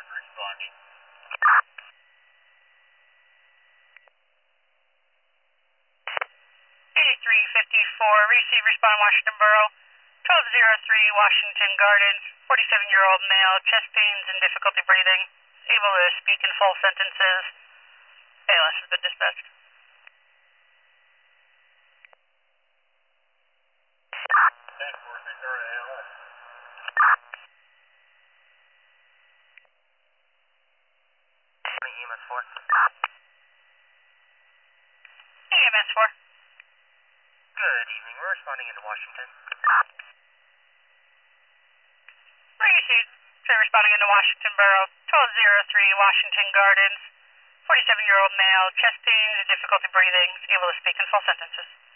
responding. 8354, receive, respond Washington Borough. 1203 Washington Gardens, 47-year-old male, chest pains and difficulty breathing, able to speak in full sentences. ALS has been dispatched. Thanks for Victor ALS. EMS 4. EMS 4. Good evening. We're responding into Washington. Received, responding into Washington Borough. 1203 Washington Gardens, 47-year-old male, chest pains and difficulty breathing, able to speak in full sentences.